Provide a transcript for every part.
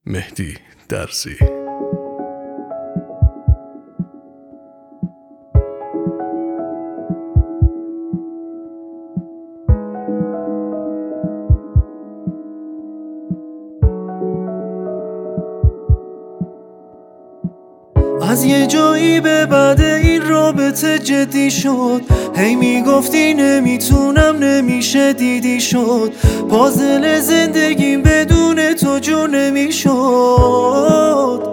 مهدی درزی. از یه جایی به بعد این رابطه جدی شد، هی میگفتی نمیتونم نمیشه دیدی شد، پازل زندگیم بدون تو جو نمیشد.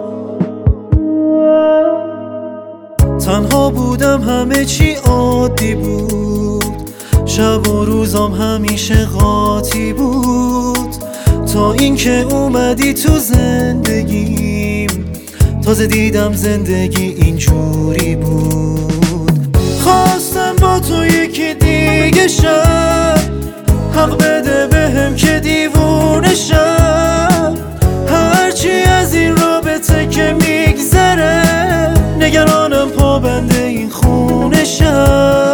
تنها بودم همه چی عادی بود، شب و روزام همیشه قاطی بود، تا اینکه اومدی تو زندگیم، تازه دیدم زندگی اینجوری بود. خواستم با تو یکی دیگه شم، حق بده بهم که دیوونه شم، هرچی از این رابطه که میگذره نگرانم پابند این خونه شم.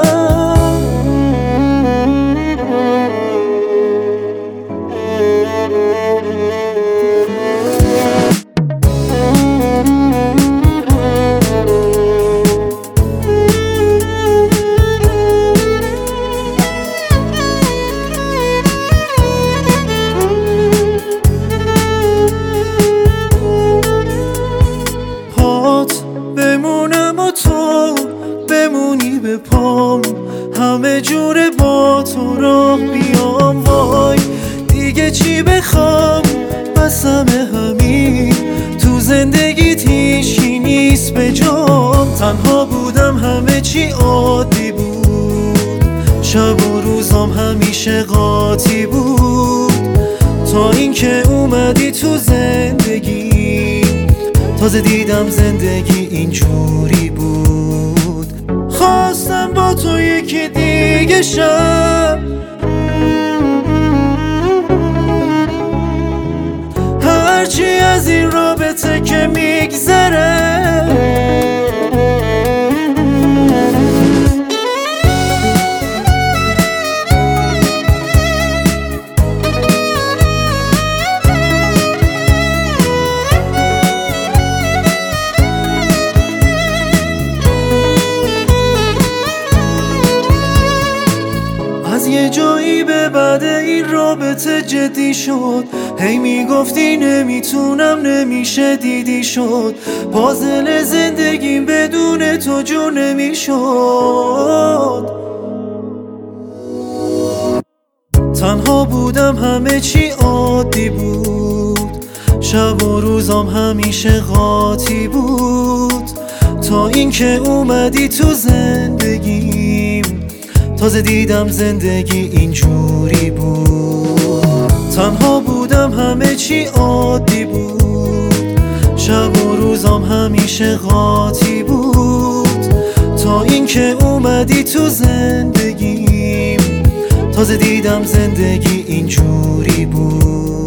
بمونم و تو بمونی به پام، همه جوره با تو راه بیام، وای دیگه چی بخوام، بسم همین تو زندگیت هیچی نیست به جام. تنها بودم همه چی عادی بود، شب و روزام همیشه قاطی بود، تا اینکه اومدی تو زندگی، تازه دیدم زندگی اینجوری بود. خواستم با تو یکی دیگه شم، هرچی از این رابطه که میگذره از یه جایی به بعد این رابطه جدی شد، هی میگفتی نمیتونم نمیشه دیدی شد، پازل زندگیم بدون تو جو نمیشد. تنها بودم همه چی عادی بود، شب و روزام همیشه قاطی بود، تا اینکه اومدی تو زندگیم، تازه دیدم زندگی اینجوری بود. تنها بودم همه چی عادی بود، شب و روزام همیشه قاطی بود، تا اینکه اومدی تو زندگیم، تازه دیدم زندگی اینجوری بود.